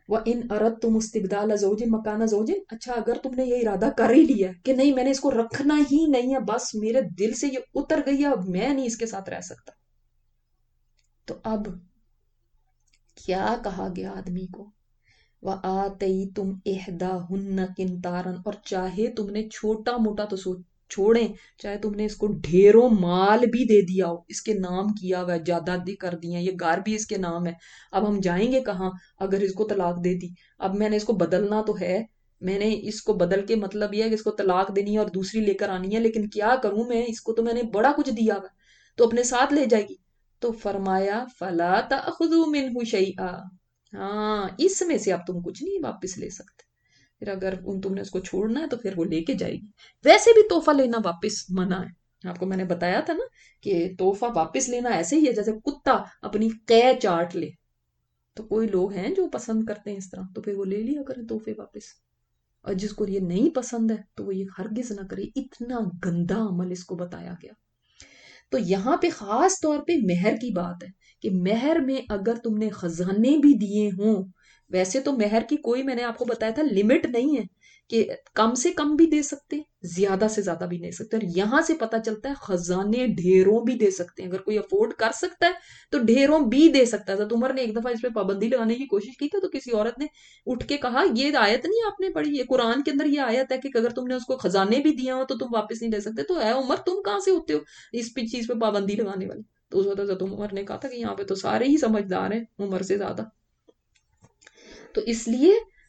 وَإِنْ أَرَدْتُمُ اسْتِبْدَالَ زَوْجٍ مَكَانَ زَوْجٍ، اچھا اگر تم نے یہ ارادہ کر ہی لیا ہے کہ نہیں میں نے اس کو رکھنا ہی نہیں ہے، بس میرے دل سے یہ اتر گئی ہے، اب میں نہیں اس کے ساتھ رہ سکتا، تو اب کیا کہا گیا آدمی کو؟ وَآتَيْتُمْ إِحْدَاهُنَّ قِنْطَارًا، اور چاہے تم نے چھوٹا موٹا تو چھوڑیں، چاہے تم نے اس کو ڈھیروں مال بھی دے دیا ہو، اس کے نام کیا ہوا ہے، جائیدادیں کر دی ہیں، یہ گھر بھی اس کے نام ہے، اب ہم جائیں گے کہاں اگر اس کو طلاق دے دی؟ اب میں نے اس کو بدلنا تو ہے، میں نے اس کو بدل کے مطلب یہ ہے کہ اس کو طلاق دینی ہے اور دوسری لے کر آنی ہے، لیکن کیا کروں میں، اس کو تو میں نے بڑا کچھ دیا ہوا ہے، تو اپنے ساتھ لے جائے گی۔ تو فرمایا فَلَا تَأْخُذُوا مِنْهُ شَيْئًا، ہاں اس میں سے اب تم کچھ نہیں واپس لے سکتے، پھر اگر تم نے اس کو چھوڑنا ہے تو پھر وہ لے کے جائے گی۔ ویسے بھی تحفہ لینا واپس منع ہے، آپ کو میں نے بتایا تھا نا کہ تحفہ واپس لینا ایسے ہی ہے جیسے کتا اپنی قے چاٹ لے، تو کوئی لوگ ہیں جو پسند کرتے ہیں اس طرح، تو پھر وہ لے لیا کریں تحفے واپس، اور جس کو یہ نہیں پسند ہے تو وہ یہ ہرگز نہ کرے۔ اتنا گندا عمل اس کو بتایا گیا۔ تو یہاں پہ خاص طور پہ مہر کی بات ہے کہ مہر میں اگر تم نے خزانے بھی دیے ہوں، ویسے تو مہر کی کوئی، میں نے آپ کو بتایا تھا، لمٹ نہیں ہے کہ کم سے کم بھی دے سکتے، زیادہ سے زیادہ بھی دے سکتے، اور یہاں سے پتہ چلتا ہے خزانے ڈھیروں بھی دے سکتے ہیں، اگر کوئی افورڈ کر سکتا ہے تو ڈھیروں بھی دے سکتا ہے۔ حضرت عمر نے ایک دفعہ اس پہ پابندی لگانے کی کوشش کی تھی، تو کسی عورت نے اٹھ کے کہا یہ آیت نہیں آپ نے پڑھی، یہ قرآن کے اندر یہ آیت ہے کہ اگر تم نے اس کو خزانے بھی دیا ہو تو تم واپس نہیں دے سکتے، تو اے عمر تم کہاں سے ہوتے ہو اس چیز پہ پابندی لگانے والے؟ تو اس وقت حضرت عمر نے کہا تھا کہ یہاں پہ تو سارے ہی سمجھدار ہیں عمر سے زیادہ، تو اس لیے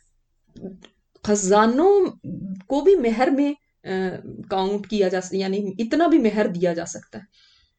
خزانوں کو بھی مہر میں کاؤنٹ کیا جا سکتا، یعنی اتنا بھی مہر دیا جا سکتا ہے۔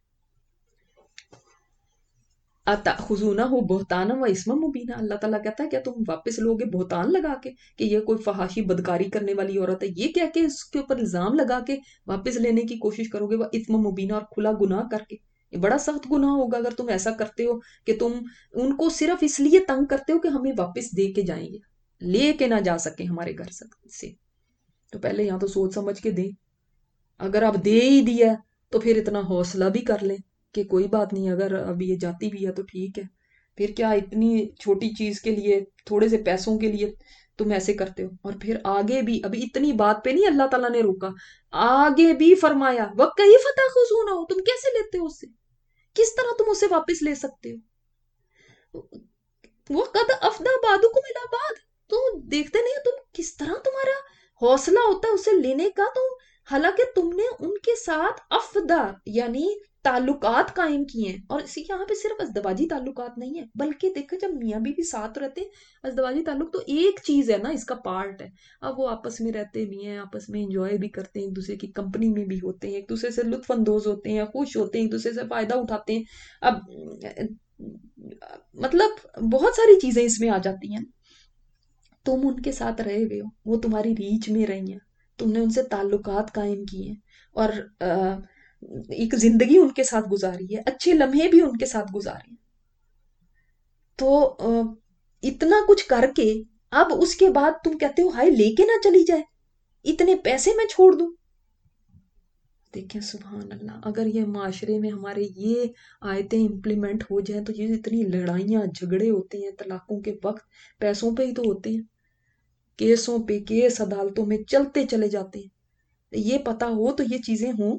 أَتَأْخُذُونَهُ بُهْتَانًا وَإِثْمًا مُبِينًا، اللہ تعالیٰ کہتا ہے کیا تم واپس لوگے بہتان لگا کے کہ یہ کوئی فحاشی بدکاری کرنے والی عورت ہے، یہ کہہ کے اس کے اوپر الزام لگا کے واپس لینے کی کوشش کرو گے، وَإِثْمًا مُبِينًا، اور کھلا گناہ کر کے، یہ بڑا سخت گناہ ہوگا اگر تم ایسا کرتے ہو کہ تم ان کو صرف اس لیے تنگ کرتے ہو کہ ہمیں واپس دے کے جائیں گے، لے کے نہ جا سکیں ہمارے گھر سے، تو پہلے یہاں تو سوچ سمجھ کے دیں، اگر آپ دے ہی دیا تو پھر اتنا حوصلہ بھی کر لیں کہ کوئی بات نہیں، اگر اب یہ جاتی بھی ہے تو ٹھیک ہے، پھر کیا اتنی چھوٹی چیز کے لیے، تھوڑے سے پیسوں کے لیے تم ایسے کرتے ہو؟ اور پھر آگے بھی، ابھی اتنی بات پہ نہیں اللہ تعالیٰ نے روکا، آگے بھی فرمایا وَكَيْفَ تَأْخُذُونَهُ، تم کیسے لیتے ہو اس سے، کس طرح تم اسے واپس لے سکتے ہو؟ وَقَدْ أَفْضَىٰ بَعْضُكُمْ إِلَىٰ بَعْضٍ، تو دیکھتے نہیں تم کس طرح تمہارا حوصلہ ہوتا ہے اسے لینے کا، تو حالانکہ تم نے ان کے ساتھ افدا یعنی تعلقات قائم کیے ہیں، اور اسی یہاں پہ صرف ازدواجی تعلقات نہیں ہے، بلکہ دیکھو جب میاں بیوی ساتھ رہتے ہیں، ازدواجی تعلق تو ایک چیز ہے نا، اس کا پارٹ ہے، اب وہ آپس میں رہتے بھی ہیں، آپس میں انجوائے بھی کرتے ہیں، ایک دوسرے کی کمپنی میں بھی ہوتے ہیں، ایک دوسرے سے لطف اندوز ہوتے ہیں، خوش ہوتے ہیں، ایک دوسرے سے فائدہ اٹھاتے ہیں، اب مطلب بہت ساری چیزیں اس میں آ جاتی ہیں، تم ان کے ساتھ رہے ہوئے ہو، وہ تمہاری ریچ میں رہی ہیں، تم نے ان سے تعلقات قائم کیے ہیں، اور ایک زندگی ان کے ساتھ گزاری ہے، اچھے لمحے بھی ان کے ساتھ گزارے ہیں، تو اتنا کچھ کر کے اب اس کے بعد تم کہتے ہو ہائے لے کے نہ چلی جائے، اتنے پیسے میں چھوڑ دوں۔ دیکھیں سبحان اللہ، اگر یہ معاشرے میں ہمارے یہ آیتیں امپلیمنٹ ہو جائیں تو یہ اتنی لڑائیاں جھگڑے ہوتے ہیں طلاقوں کے وقت پیسوں پہ ہی تو ہوتے ہیں، کیسوں پہ کیس عدالتوں میں چلتے چلے جاتے ہیں، یہ پتا ہو تو یہ چیزیں ہوں،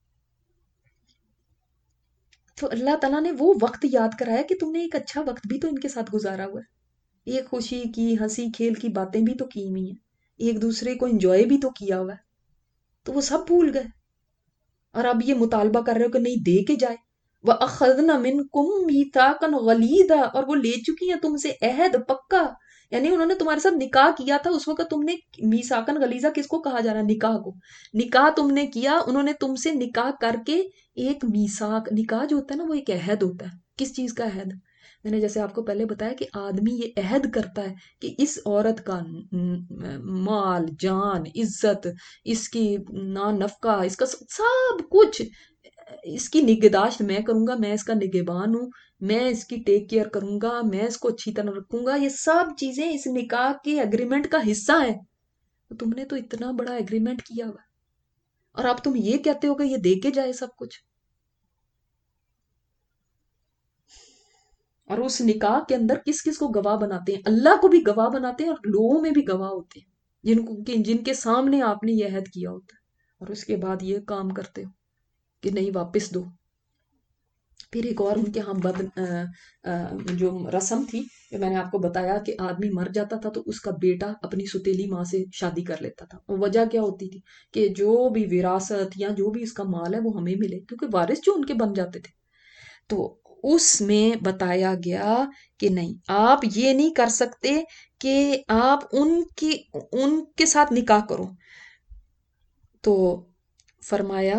تو اللہ تعالیٰ نے وہ وقت یاد کرایا کہ تم نے ایک اچھا وقت بھی تو ان کے ساتھ گزارا ہوا ہے، ایک خوشی کی ہنسی کھیل کی باتیں بھی تو کی ہوئی ہیں، ایک دوسرے کو انجوائے بھی تو کیا ہوا ہے، تو وہ سب بھول گئے، اور اب یہ مطالبہ کر رہے ہو کہ نہیں دے کے جائے۔ وَأَخَذْنَ مِنْكُمْ مِيثَاقًا غَلِيظًا، اور وہ لے چکی ہیں تم سے عہد پکا، یعنی انہوں نے تمہارے ساتھ نکاح کیا تھا، اس وقت تم نے میثاقًا غلیظا کس کو کہا جا رہا ہے؟ نکاح کو، نکاح تم نے کیا، انہوں نے تم سے نکاح کر کے ایک میثاق، نکاح جو ہوتا ہے نا وہ ایک عہد ہوتا ہے، کس چیز کا عہد؟ میں نے جیسے آپ کو پہلے بتایا کہ آدمی یہ عہد کرتا ہے کہ اس عورت کا مال جان عزت، اس کی نان نفقہ، اس کا سب کچھ، اس کی نگہداشت میں کروں گا، میں اس کا نگہبان ہوں، میں اس کی ٹیک کیئر کروں گا، میں اس کو اچھی طرح رکھوں گا، یہ سب چیزیں اس نکاح کے اگریمنٹ کا حصہ ہیں، تو تم نے تو اتنا بڑا اگریمنٹ کیا ہوا، اور اب تم یہ کہتے ہو کہ یہ دے کے جائے سب کچھ۔ اور اس نکاح کے اندر کس کس کو گواہ بناتے ہیں؟ اللہ کو بھی گواہ بناتے ہیں اور لوگوں میں بھی گواہ ہوتے ہیں جن کے سامنے آپ نے یہ عہد کیا ہوتا ہے، اور اس کے بعد یہ کام کرتے ہو کہ نہیں واپس دو۔ پھر ایک اور ان کے ہاں جو رسم تھی کہ میں نے آپ کو بتایا کہ آدمی مر جاتا تھا تو اس کا بیٹا اپنی ستیلی ماں سے شادی کر لیتا تھا، اور وجہ کیا ہوتی تھی کہ جو بھی وراثت یا جو بھی اس کا مال ہے وہ ہمیں ملے، کیونکہ وارث جو ان کے بن جاتے تھے۔ تو اس میں بتایا گیا کہ نہیں، آپ یہ نہیں کر سکتے کہ آپ ان کے ساتھ نکاح کرو۔ تو فرمایا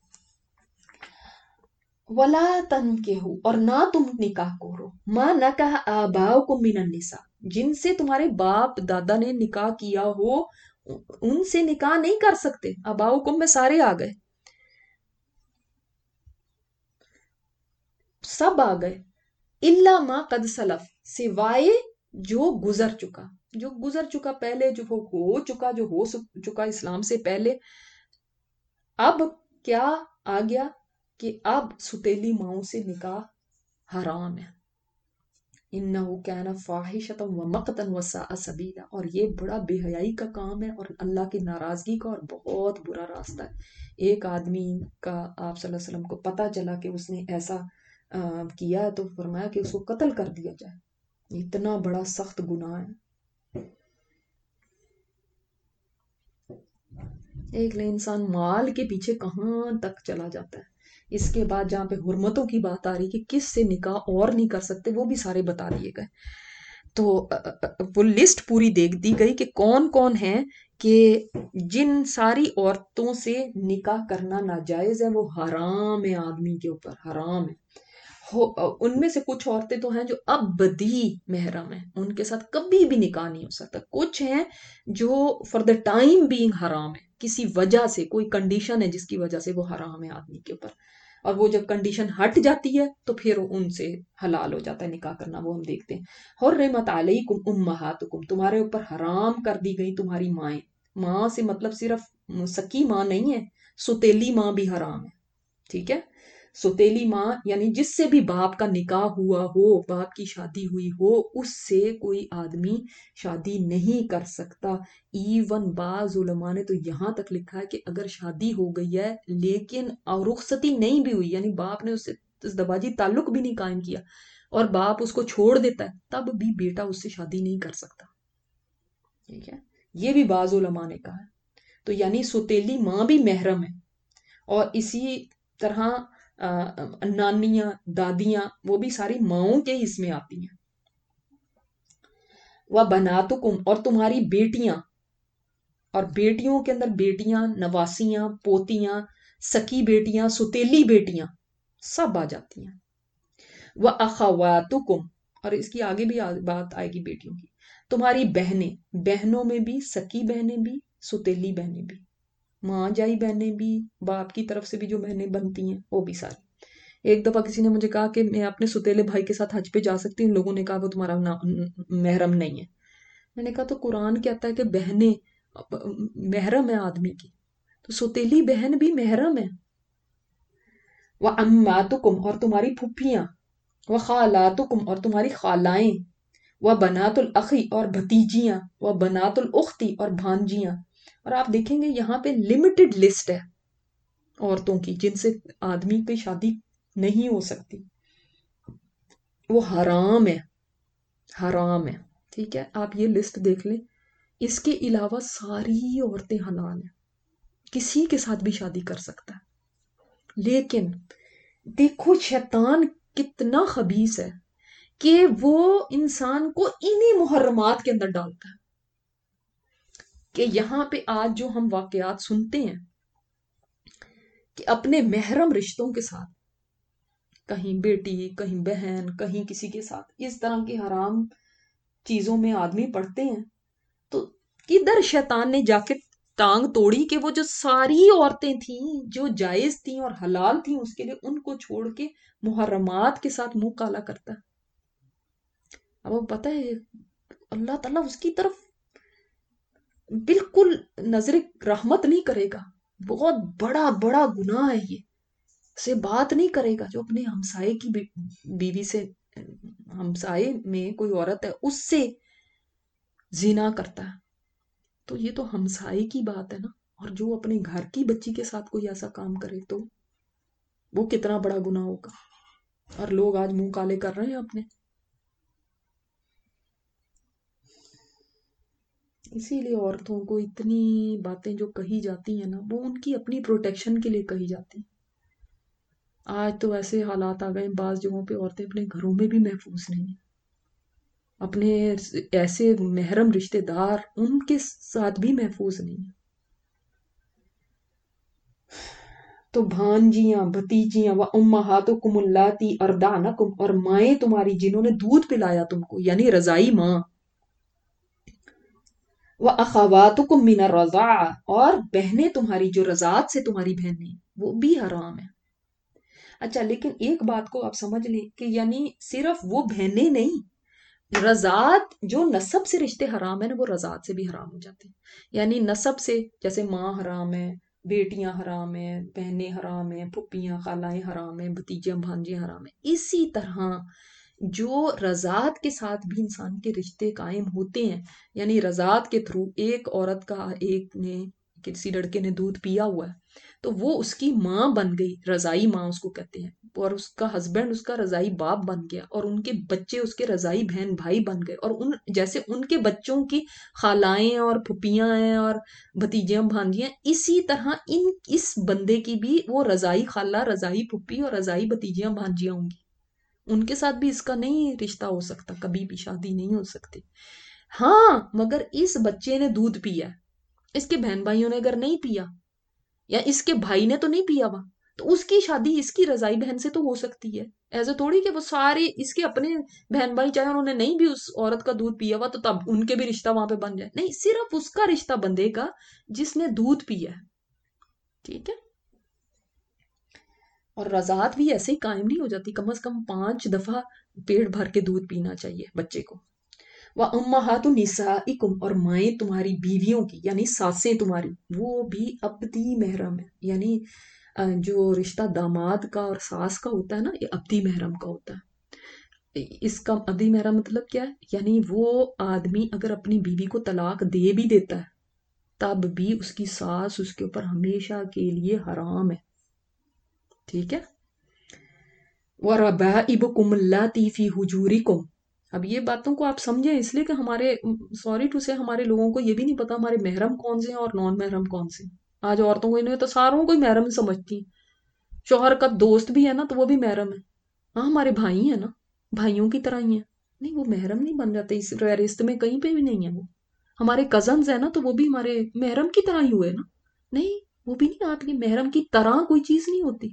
ولا تنکحوا، اور نہ تم نکاح کرو ما نکح آباؤکم من النساء، جن سے تمہارے باپ دادا نے نکاح کیا ہو ان سے نکاح نہیں کر سکتے۔ آباؤکم میں سارے آ گئے، سب آ گئے، الا ما قد سلف، سوائے جو گزر چکا، جو گزر چکا پہلے، جو ہو چکا، جو ہو چکا اسلام سے پہلے۔ اب کیا آ گیا کہ اب ستیلی ماؤں سے نکاح حرام ہے۔ انہو کان فاحشۃ ومقتا وساء سبیلا، اور یہ بڑا بے حیائی کا کام ہے اور اللہ کی ناراضگی کا اور بہت برا راستہ ہے۔ ایک آدمی کا آپ صلی اللہ علیہ وسلم کو پتا چلا کہ اس نے ایسا کیا ہے تو فرمایا کہ اس کو قتل کر دیا جائے، اتنا بڑا سخت گناہ ہے۔ ایک انسان مال کے پیچھے کہاں تک چلا جاتا ہے۔ اس کے بعد جہاں پہ حرمتوں کی بات آ رہی کہ کس سے نکاح اور نہیں کر سکتے، وہ بھی سارے بتا دیے گئے۔ تو وہ لسٹ پوری دیکھ دی گئی کہ کون کون ہیں کہ جن ساری عورتوں سے نکاح کرنا ناجائز ہے، وہ حرام ہے، آدمی کے اوپر حرام ہے۔ ان میں سے کچھ عورتیں تو ہیں جو ابدی محرم ہیں، ان کے ساتھ کبھی بھی نکاح نہیں ہو سکتا۔ کچھ ہیں جو فار دا ٹائم بینگ حرام ہے، کسی وجہ سے کوئی کنڈیشن ہے جس کی وجہ سے وہ حرام ہے آدمی کے اوپر، اور وہ جب کنڈیشن ہٹ جاتی ہے تو پھر ان سے حلال ہو جاتا ہے نکاح کرنا، وہ ہم دیکھتے ہیں۔ حرمت علیکم امہاتکم، تمہارے اوپر حرام کر دی گئی تمہاری مائیں۔ ماں سے مطلب صرف سکی ماں نہیں ہے، ستیلی ماں بھی حرام ہے، ٹھیک ہے؟ ستیلی ماں یعنی جس سے بھی باپ کا نکاح ہوا ہو، باپ کی شادی ہوئی ہو، اس سے کوئی آدمی شادی نہیں کر سکتا۔ ایون بعض علماء نے تو یہاں تک لکھا ہے کہ اگر شادی ہو گئی ہے لیکن رخصتی نہیں بھی ہوئی، یعنی باپ نے اس سے ازدواجی تعلق بھی نہیں قائم کیا اور باپ اس کو چھوڑ دیتا ہے، تب بھی بیٹا اس سے شادی نہیں کر سکتا، ٹھیک ہے؟ یہ بھی بعض علماء نے کہا ہے۔ تو یعنی ستیلی ماں بھی محرم ہے، اور اسی طرح نانیاں، دادیاں، وہ بھی ساری ماؤں کے حص میں آتی ہیں۔ وَبَنَاتُكُمْ، اور تمہاری بیٹیاں، اور بیٹیوں کے اندر بیٹیاں، نواسیاں، پوتیاں، سکی بیٹیاں، ستیلی بیٹیاں سب آ جاتی ہیں۔ وَأَخَوَاتُكُمْ، اور اس کی آگے بھی بات آئے گی بیٹیوں کی، تمہاری بہنیں، بہنوں میں بھی سکی بہنیں بھی، ستیلی بہنیں بھی، ماں جائی بہنیں بھی، باپ کی طرف سے بھی جو بہنیں بنتی ہیں وہ بھی ساری۔ ایک دفعہ کسی نے مجھے کہا کہ میں اپنے ستیلے بھائی کے ساتھ حج پہ جا سکتی ہوں، لوگوں نے کہا وہ تمہارا محرم نہیں ہے۔ میں نے کہا تو قرآن کہتا ہے کہ بہنیں محرم ہے آدمی کی، تو ستیلی بہن بھی محرم ہے۔ وَعَمَّاتُكُمْ، اور تمہاری پھپھیاں، وَخَالَاتُكُمْ، اور تمہاری خالائیں، وَبَنَاتُ الْأَخِ، اور بھتیجیاں، وَبَنَاتُ الْأُخْتِ، اور بھانجیاں۔ اور آپ دیکھیں گے یہاں پہ لمیٹڈ لسٹ ہے عورتوں کی جن سے آدمی کی شادی نہیں ہو سکتی، وہ حرام ہے، حرام ہے، ٹھیک ہے؟ آپ یہ لسٹ دیکھ لیں۔ اس کے علاوہ ساری عورتیں حلال ہیں، کسی کے ساتھ بھی شادی کر سکتا ہے۔ لیکن دیکھو شیطان کتنا خبیث ہے کہ وہ انسان کو انہی محرمات کے اندر ڈالتا ہے، کہ یہاں پہ آج جو ہم واقعات سنتے ہیں کہ اپنے محرم رشتوں کے ساتھ، کہیں بیٹی، کہیں بہن، کہیں کسی کے ساتھ اس طرح کی حرام چیزوں میں آدمی پڑتے ہیں، تو کدھر شیطان نے جا کے ٹانگ توڑی کہ وہ جو ساری عورتیں تھیں جو جائز تھیں اور حلال تھیں اس کے لیے، ان کو چھوڑ کے محرمات کے ساتھ منہ کالا کرتا ہے۔ اب وہ پتہ ہے اللہ تعالیٰ اس کی طرف بالکل نظر رحمت نہیں کرے گا، بہت بڑا بڑا گناہ ہے یہ، سے بات نہیں کرے گا جو اپنے ہمسائے کی بیوی سے ہمسائے میں کوئی عورت ہے اس سے زنا کرتا ہے، تو یہ تو ہمسائے کی بات ہے نا. اور جو اپنے گھر کی بچی کے ساتھ کوئی ایسا کام کرے تو وہ کتنا بڑا گناہ ہوگا. اور لوگ آج منہ کالے کر رہے ہیں اپنے. اسی لیے عورتوں کو اتنی باتیں جو کہی جاتی ہیں نا، وہ ان کی اپنی پروٹیکشن کے لیے کہی جاتی ہیں. آج تو ایسے حالات آ گئے، بعض جگہوں پہ عورتیں اپنے گھروں میں بھی محفوظ نہیں ہیں. اپنے ایسے محرم رشتہ دار ان کے ساتھ بھی محفوظ نہیں ہیں. تو بھانجیاں، بھتیجیاں، و امہاتکم اللاتی ارضعنکم، اور مائیں تمہاری جنہوں نے دودھ پلایا تم کو، یعنی رضائی ماں. و اخواتکم من الرضاعہ، اور بہنیں تمہاری جو رضاعت سے تمہاری بہنیں، وہ بھی حرام ہے. اچھا لیکن ایک بات کو آپ سمجھ لیں کہ یعنی صرف وہ بہنیں نہیں، رضاعت جو نسب سے رشتے حرام ہے نا، وہ رضاعت سے بھی حرام ہو جاتے ہیں. یعنی نسب سے جیسے ماں حرام ہے، بیٹیاں حرام ہیں، بہنیں حرام ہیں، پھپھیاں خالائیں حرام ہیں، بھتیجیاں بھانجیاں حرام ہیں. اسی طرح جو رضاعت کے ساتھ بھی انسان کے رشتے قائم ہوتے ہیں، یعنی رضاعت کے تھرو ایک عورت کا ایک نے کسی لڑکے نے دودھ پیا ہوا ہے تو وہ اس کی ماں بن گئی، رضائی ماں اس کو کہتے ہیں، اور اس کا ہسبینڈ اس کا رضائی باپ بن گیا، اور ان کے بچے اس کے رضائی بہن بھائی بن گئے، اور ان جیسے ان کے بچوں کی خالائیں اور پھپھیاں ہیں اور بھتیجیاں بھانجیاں، اسی طرح اس بندے کی بھی وہ رضائی خالہ، رضائی پھپھی اور رضائی بھتیجیاں بھانجیاں ہوں گی. ان کے ساتھ بھی اس کا نہیں رشتہ ہو سکتا، کبھی بھی شادی نہیں ہو سکتی. ہاں مگر اس بچے نے دودھ پیا، اس کے بہن بھائیوں نے اگر نہیں پیا، یا اس کے بھائی نے تو نہیں پیا ہوا، تو اس کی شادی اس کی رضائی بہن سے تو ہو سکتی ہے. ایسے تھوڑی کہ وہ سارے اس کے اپنے بہن بھائی چاہے انہوں نے نہیں بھی اس عورت کا دودھ پیا ہوا تو تب ان کے بھی رشتہ وہاں پہ بن جائے. نہیں، صرف اس کا رشتہ بندے گا جس نے دودھ پیا ہے. ٹھیک ہے. اور رضاعت بھی ایسے ہی قائم نہیں ہو جاتی، کم از کم 5 دفعہ پیٹ بھر کے دودھ پینا چاہیے بچے کو. وَأُمَّهَاتُ نِسَائِكُمْ، اور مائیں تمہاری بیویوں کی یعنی ساسیں تمہاری، وہ بھی ابدی محرم ہے. یعنی جو رشتہ داماد کا اور ساس کا ہوتا ہے نا، یہ ابدی محرم کا ہوتا ہے. اس کا ابدی محرم مطلب کیا ہے؟ یعنی وہ آدمی اگر اپنی بیوی کو طلاق دے بھی دیتا ہے تب بھی اس کی ساس اس کے اوپر ہمیشہ کے لیے حرام ہے. ٹھیک ہے. وَرَبَائِبُكُمُ اللَّاتِي فِي حُجُورِكُمْ، اب یہ باتوں کو آپ سمجھیں، اس لیے کہ ہمارے سوری ٹو سے ہمارے لوگوں کو یہ بھی نہیں پتا ہمارے محرم کون سے ہیں اور نان محرم کون سے ہیں. آج عورتوں کو انہیں تو ساروں کو ہی محرم سمجھتی ہیں. شوہر کا دوست بھی ہے نا تو وہ بھی محرم ہے. ہاں ہمارے بھائی ہیں نا، بھائیوں کی طرح ہی ہیں. نہیں، وہ محرم نہیں بن جاتے اس فہرست میں، کہیں پہ بھی نہیں ہے. وہ ہمارے کزنز ہیں نا تو وہ بھی ہمارے محرم کی طرح ہی ہوئے نا. نہیں، وہ بھی نہیں، آپ کی محرم کی طرح کوئی چیز نہیں ہوتی.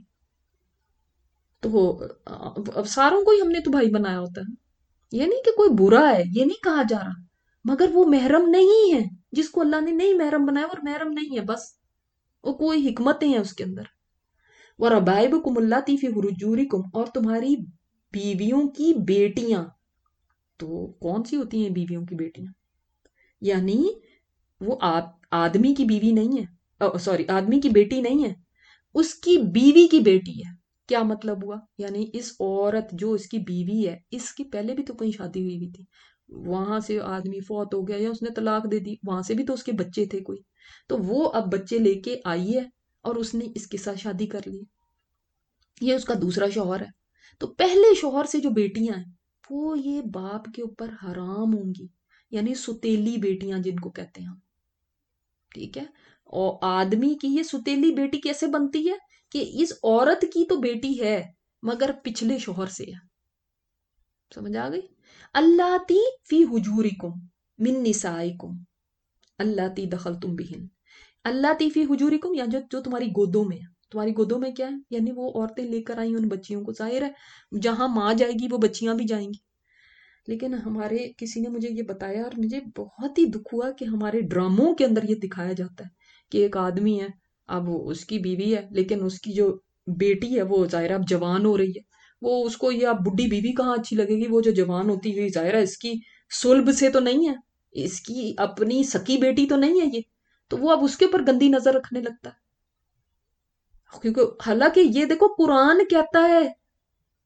تو اب ساروں کو ہی ہم نے تو بھائی بنایا ہوتا ہے. یہ نہیں کہ کوئی برا ہے، یہ نہیں کہا جا رہا، مگر وہ محرم نہیں ہے. جس کو اللہ نے نہیں محرم بنایا اور محرم نہیں ہے، بس وہ کوئی حکمتیں ہیں اس کے اندر. وَرَبَائِبُكُمُ اللَّاتِي فِي حُجُورِكُمْ، اور تمہاری بیویوں کی بیٹیاں. تو کون سی ہوتی ہیں بیویوں کی بیٹیاں؟ یعنی وہ آدمی کی بیوی نہیں ہے، سوری آدمی کی بیٹی نہیں ہے، اس کی بیوی کی بیٹی ہے. کیا مطلب ہوا؟ یعنی اس عورت جو اس کی بیوی ہے، اس کی پہلے بھی تو کہیں شادی ہوئی تھی، وہاں سے آدمی فوت ہو گیا یا اس نے طلاق دے دی، وہاں سے بھی تو اس کے بچے تھے کوئی، تو وہ اب بچے لے کے آئی ہے اور اس نے اس کے ساتھ شادی کر لی. یہ اس کا دوسرا شوہر ہے. تو پہلے شوہر سے جو بیٹیاں ہیں وہ یہ باپ کے اوپر حرام ہوں گی، یعنی ستیلی بیٹیاں جن کو کہتے ہیں ہم. ٹھیک ہے. اور آدمی کی یہ ستیلی بیٹی کیسے بنتی ہے کہ اس عورت کی تو بیٹی ہے مگر پچھلے شوہر سے ہے. سمجھ آ گئی؟ اللاتی فی حجورکم من نسائکم اللاتی دخلتم بہن. اللاتی فی حجورکم، یا جو تمہاری گودوں میں ہے. تمہاری گودوں میں کیا ہے؟ یعنی وہ عورتیں لے کر آئی ان بچیوں کو. ظاہر ہے جہاں ماں جائے گی وہ بچیاں بھی جائیں گی. لیکن ہمارے کسی نے مجھے یہ بتایا اور مجھے بہت ہی دکھ ہوا کہ ہمارے ڈراموں کے اندر یہ دکھایا جاتا ہے کہ ایک آدمی ہے، اب اس کی بیوی ہے لیکن اس کی جو بیٹی ہے وہ ظاہرہ اب جوان ہو رہی ہے. وہ اس کو یہ اب بڈھی بیوی کہاں اچھی لگے گی، وہ جو جوان ہوتی ہوئی، ظاہرہ اس کی صلب سے تو نہیں ہے، اس کی اپنی سکی بیٹی تو نہیں ہے یہ، تو وہ اب اس کے اوپر گندی نظر رکھنے لگتا ہے. کیونکہ حالانکہ یہ دیکھو قرآن کہتا ہے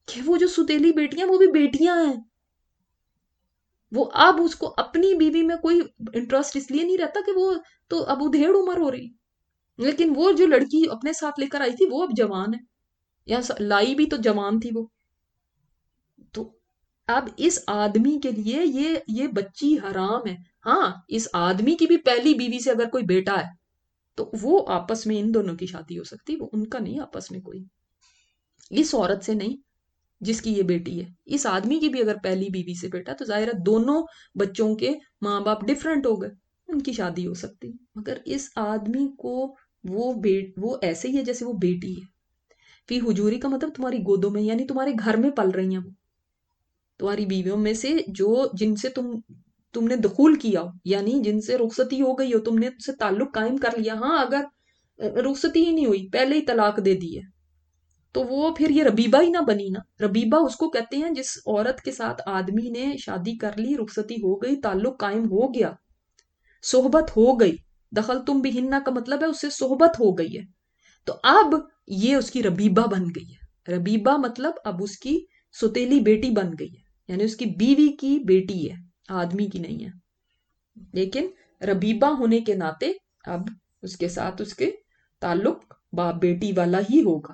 کہ وہ جو ستیلی بیٹیاں وہ بھی بیٹیاں ہیں. وہ اب اس کو اپنی بیوی میں کوئی انٹرسٹ اس لیے نہیں رہتا کہ وہ تو اب ادھیڑ عمر ہو رہی، لیکن وہ جو لڑکی اپنے ساتھ لے کر آئی تھی وہ اب جوان ہے، یا لائی بھی تو جوان تھی وہ. تو اب اس آدمی کے لیے یہ بچی حرام ہے. ہاں اس آدمی کی بھی پہلی بیوی سے اگر کوئی بیٹا ہے تو وہ آپس میں ان دونوں کی شادی ہو سکتی، وہ ان کا نہیں آپس میں کوئی، اس عورت سے نہیں جس کی یہ بیٹی ہے. اس آدمی کی بھی اگر پہلی بیوی سے بیٹا تو ظاہر ہے دونوں بچوں کے ماں باپ ڈفرنٹ ہو گئے، ان کی شادی ہو سکتی. مگر اس آدمی کو وہ ایسے ہی ہے جیسے وہ بیٹی ہے. فی حجوری کا مطلب تمہاری گودوں میں، یعنی تمہارے گھر میں پل رہی ہیں وہ، تمہاری بیویوں میں سے جن سے تم نے دخول کیا ہو، یعنی جن سے رخصتی ہو گئی ہو، تم نے ان سے تعلق قائم کر لیا. ہاں اگر رخصتی ہی نہیں ہوئی، پہلے ہی طلاق دے دی ہے، تو وہ پھر یہ ربیبہ ہی نہ بنی نا. ربیبہ اس کو کہتے ہیں جس عورت کے ساتھ آدمی نے شادی کر لی، رخصتی ہو گئی، تعلق قائم ہو گیا، صحبت ہو گئی. دخل تم بھی ہننا کا مطلب ہے اس سے صحبت ہو گئی ہے، تو اب یہ اس کی ربیبہ بن گئی ہے. ربیبہ مطلب اب اس کی ستیلی بیٹی بن گئی ہے، یعنی اس کی بیوی کی بیٹی ہے، آدمی کی نہیں ہے. لیکن ربیبہ ہونے کے ناطے اب اس کے ساتھ اس کے تعلق باپ بیٹی والا ہی ہوگا.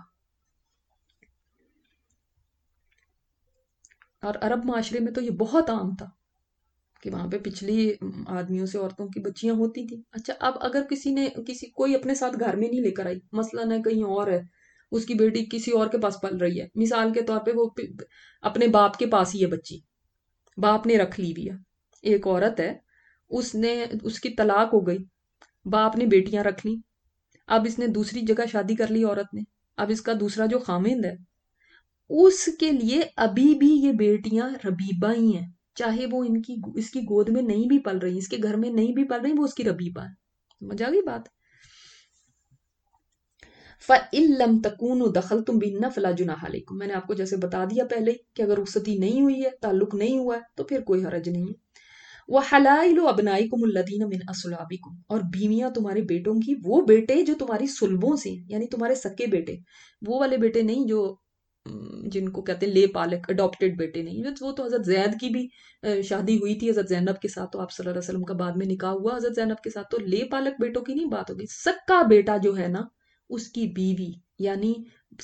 اور عرب معاشرے میں تو یہ بہت عام تھا کہ وہاں پہ پچھلی آدمیوں سے عورتوں کی بچیاں ہوتی تھی. اچھا اب اگر کوئی اپنے ساتھ گھر میں نہیں لے کر آئی، مثلاً ہے کہیں اور ہے، اس کی بیٹی کسی اور کے پاس پل رہی ہے، مثال کے طور پہ وہ اپنے باپ کے پاس ہی ہے بچی، باپ نے رکھ لی ہوئی ہے. ایک عورت ہے، اس کی طلاق ہو گئی، باپ نے بیٹیاں رکھ لی، اب اس نے دوسری جگہ شادی کر لی عورت نے، اب اس کا دوسرا جو خامند ہے اس کے لیے ابھی بھی یہ بیٹیاں ربیبہ ہی ہیں، چاہے وہ اس کی گود میں نہیں بھی پل رہی، اس کے گھر میں نہیں بھی پل رہی، وہ اس کی ربیبہ ہے. سمجھ آ گئی بات؟ فَإِن لَمْ تَكُونُوا دَخَلْتُمْ بِهِنَّ فَلَا جُنَاحَ عَلَيْكُمْ. میں نے آپ کو جیسے بتا دیا پہلے کہ اگر رخصتی نہیں ہوئی ہے، تعلق نہیں ہوا ہے، تو پھر کوئی حرج نہیں ہے. وَحَلَائِلُ أَبْنَائِكُمُ الَّذِينَ مِنْ أَصْلَابِكُمْ. اور بیویاں تمہارے بیٹوں کی، وہ بیٹے جو تمہاری سلبوں سے ہیں، یعنی تمہارے سکے بیٹے، وہ والے بیٹے نہیں جو جن کو کہتے ہیں لے پالک، اڈاپٹیڈ بیٹے نہیں. وہ تو حضرت زید کی بھی شادی ہوئی تھی حضرت زینب کے ساتھ، تو آپ صلی اللہ علیہ وسلم کا بعد میں نکاح ہوا حضرت زینب کے ساتھ، تو لے پالک بیٹوں کی نہیں بات ہوگی. سکا بیٹا جو ہے نا، اس کی بیوی یعنی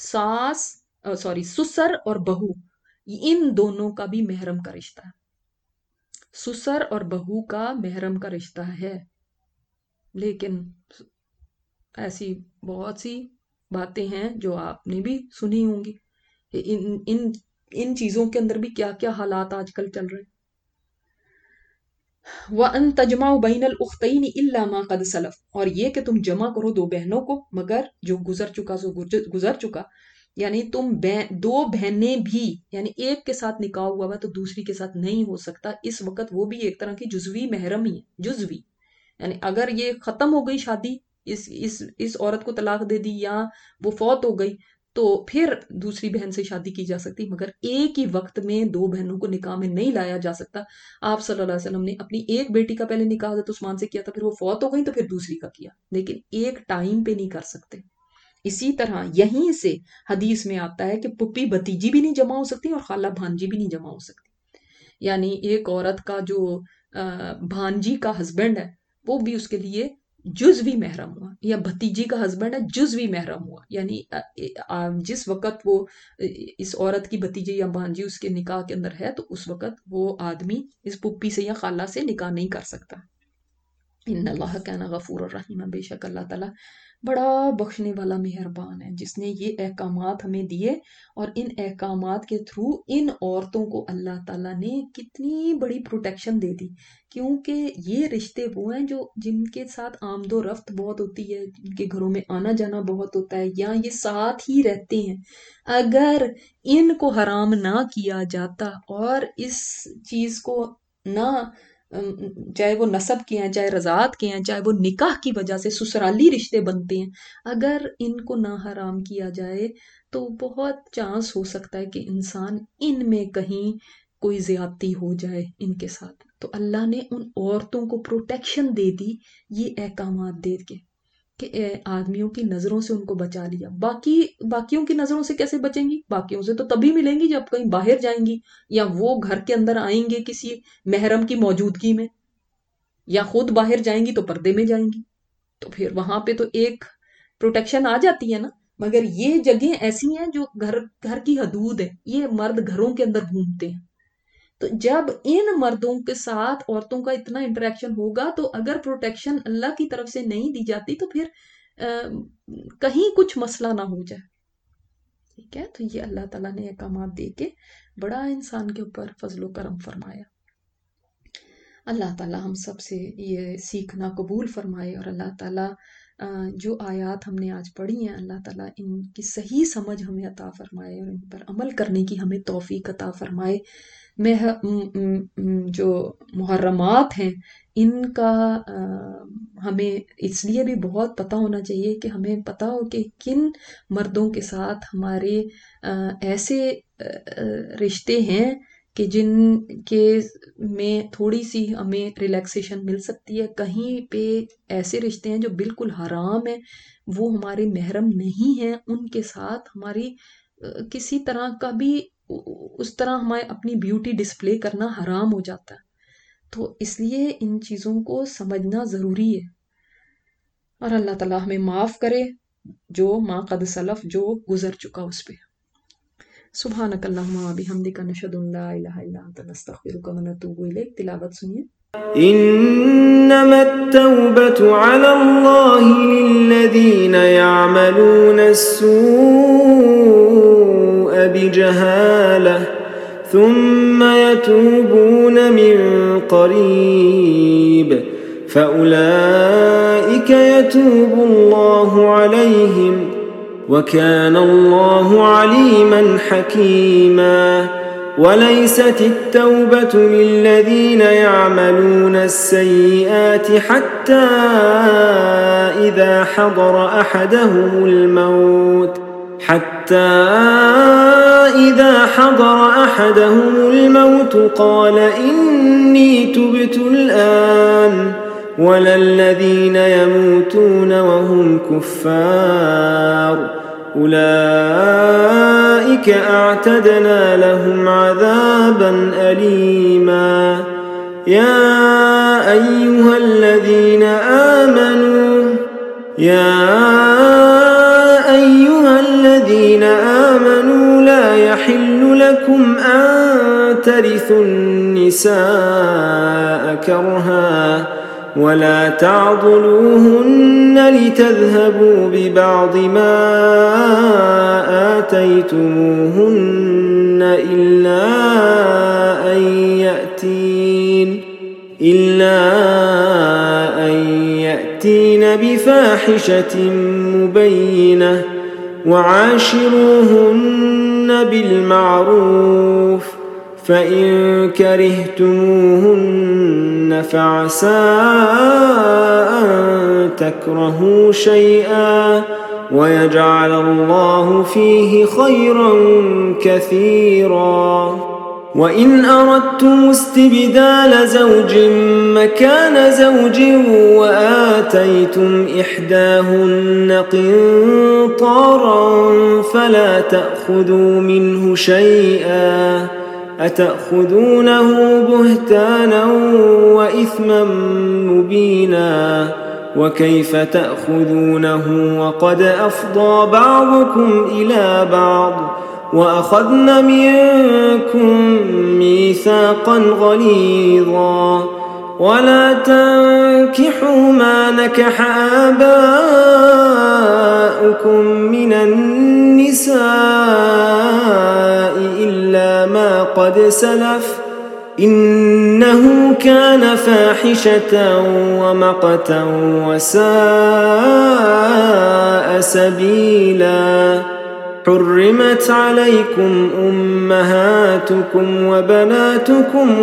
سسر اور بہو، ان دونوں کا بھی محرم کا رشتہ ہے. سسر اور بہو کا محرم کا رشتہ ہے. لیکن ایسی بہت سی باتیں ہیں جو آپ نے بھی سنی ہوں گی، ان چیزوں کے اندر بھی کیا کیا حالات آج کل چل رہے ہیں. وَأَن تَجْمَعُوا بَيْنَ الْأُخْتَيْنِ إِلَّا مَا قَدْ سَلَفَ. اور یہ کہ تم جمع کرو دو بہنوں کو مگر جو گزر چکا سو گزر چکا. یعنی تم دو بہنیں بھی، یعنی ایک کے ساتھ نکاح ہوا ہوا تو دوسری کے ساتھ نہیں ہو سکتا اس وقت، وہ بھی ایک طرح کی جزوی محرم ہی ہے. جزوی یعنی اگر یہ ختم ہو گئی شادی، اس عورت کو طلاق دے دی یا وہ فوت ہو گئی، تو پھر دوسری بہن سے شادی کی جا سکتی، مگر ایک ہی وقت میں دو بہنوں کو نکاح میں نہیں لایا جا سکتا. آپ صلی اللہ علیہ وسلم نے اپنی ایک بیٹی کا پہلے نکاح حضرت عثمان سے کیا تھا، پھر وہ فوت ہو گئی تو پھر دوسری کا کیا، لیکن ایک ٹائم پہ نہیں کر سکتے. اسی طرح یہیں سے حدیث میں آتا ہے کہ پھپھی بھتیجی بھی نہیں جمع ہو سکتی اور خالہ بھانجی بھی نہیں جمع ہو سکتی. یعنی ایک عورت کا جو بھانجی کا ہسبینڈ ہے وہ بھی اس کے لیے جزوی محرم ہوا، یا بھتیجی کا ہسبینڈ ہے جزوی محرم ہوا. یعنی جس وقت وہ اس عورت کی بھتیجی یا بھانجی اس کے نکاح کے اندر ہے تو اس وقت وہ آدمی اس پھپھی سے یا خالہ سے نکاح نہیں کر سکتا. ان اللہ کان غفور الرحیم. بے شک اللہ تعالیٰ بڑا بخشنے والا مہربان ہے، جس نے یہ احکامات ہمیں دیے، اور ان احکامات کے تھرو ان عورتوں کو اللہ تعالیٰ نے کتنی بڑی پروٹیکشن دے دی، کیونکہ یہ رشتے وہ ہیں جن کے ساتھ آمد و رفت بہت ہوتی ہے، جن کے گھروں میں آنا جانا بہت ہوتا ہے، یا یہ ساتھ ہی رہتے ہیں. اگر ان کو حرام نہ کیا جاتا اور اس چیز کو نہ، چاہے وہ نسب کے ہیں، چاہے رضاعت کے ہیں، چاہے وہ نکاح کی وجہ سے سسرالی رشتے بنتے ہیں، اگر ان کو نہ حرام کیا جائے تو بہت چانس ہو سکتا ہے کہ انسان ان میں کہیں کوئی زیادتی ہو جائے ان کے ساتھ. تو اللہ نے ان عورتوں کو پروٹیکشن دے دی یہ احکامات دے کے. कि आदमियों की नजरों से उनको बचा लिया। बाकियों की नजरों से कैसे बचेंगी? बाकियों से तो तभी मिलेंगी जब कहीं बाहर जाएंगी, या वो घर के अंदर आएंगे किसी महरम की मौजूदगी में, या खुद बाहर जाएंगी तो पर्दे में जाएंगी, तो फिर वहां पे तो एक प्रोटेक्शन आ जाती है ना। मगर ये जगह ऐसी हैं जो घर घर की हदूद है, ये मर्द घरों के अंदर घूमते हैं। तो जब इन मर्दों के साथ औरतों का इतना इंटरेक्शन होगा, तो अगर प्रोटेक्शन अल्लाह की तरफ से नहीं दी जाती तो फिर कहीं कुछ मसला ना हो जाए। ठीक है, तो ये अल्लाह ताला ने अहकामात दे के बड़ा इंसान के ऊपर फजलो करम फरमाया। अल्लाह ताला हम सब से ये सीखना कबूल फरमाए, और अल्लाह ताला जो आयत हमने आज पढ़ी हैं, अल्लाह ताला इनकी सही समझ हमें अता फरमाए और इन पर अमल करने की हमें तौफीक अता फरमाए। जो मुहर्रमात हैं इनका हमें इसलिए भी बहुत पता होना चाहिए कि हमें पता हो कि किन मर्दों के साथ हमारे ऐसे रिश्ते हैं कि जिनके में थोड़ी सी हमें रिलैक्सेशन मिल सकती है। कहीं पे ऐसे रिश्ते हैं जो बिल्कुल हराम है, वो हमारे महरम नहीं हैं, उनके साथ हमारी किसी तरह का भी उस तरह हमारे अपनी ब्यूटी डिस्प्ले करना हराम हो जाता है। तो इसलिए इन चीज़ों को समझना ज़रूरी है। और अल्लाह ताला हमें माफ़ करे जो मा कद सलफ, जो गुजर चुका उस पे। सुभानक अल्लाहुम्मा व बिहम्दिका नशहदु अन ला इलाहा इल्ला अंता नस्तगफिरुका व नतूबु इलैक। तिलावत सुनिए। إنما التوبة على الله للذين يعملون السوء بجهالة ثم يتوبون من قريب فأولئك يتوب الله عليهم وكان الله عليما حكيما. وليست التوبة للذين يعملون السيئات حتى إذا حضر أحدهم الموت قال إني تبت الآن ولا الذين يموتون وهم كفار أولئك أعتدنا لهم عذابا أليما. يا أيها الذين آمنوا لا يحل لكم أن ترثوا النساء كرها ولا تعضلوهن لتذهبوا ببعض ما آتيتموهن إلا أن يأتين بفاحشة مبينة وعاشروهن بالمعروف فإن كرهتموهن فعسى أن تكرهوا شيئا ويجعل الله فيه خيرا كثيرا. وإن أردتم استبدال زوج مكان زوج وآتيتم إحداهن قنطارا فلا تأخذوا منه شيئا أتأخذونه بهتانا وإثما مبينا وكيف تأخذونه وقد أفضى بعضكم إلى بعض وأخذن منكم ميثاقا غليظا. ولا تنكحوا ما نكح آباؤكم من النساء إلا ما قد سلف إنه كان فاحشة ومقتا وساء سبيلا. حرمت عليكم أمهاتكم وبناتكم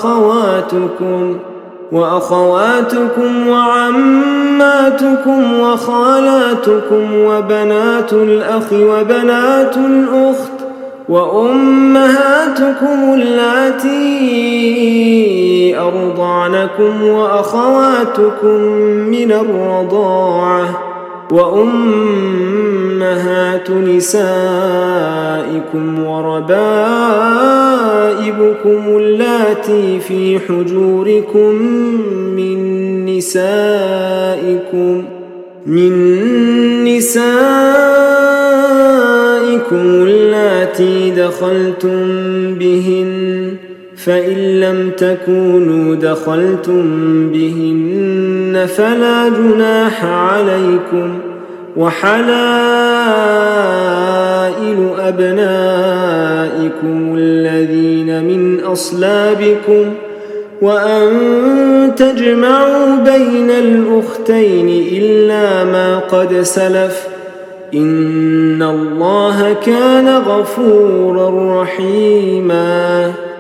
وأخواتكم وعماتكم وخالاتكم وبنات الأخ وبنات الأخت وأمهاتكم اللاتي أرضعنكم وأخواتكم من الرضاعة وأمهات نسائكم وربائبكم اللاتي في حجوركم من نسائكم اللاتي دخلتم بهن، فإن لم تكونوا دخلتم بهن فلا جناح عليكم، وحلائل أبنائكم الذين من أصلابكم، وأن تجمعوا بين الأختين إلا ما قد سلف، إن الله كان غفورا رحيما.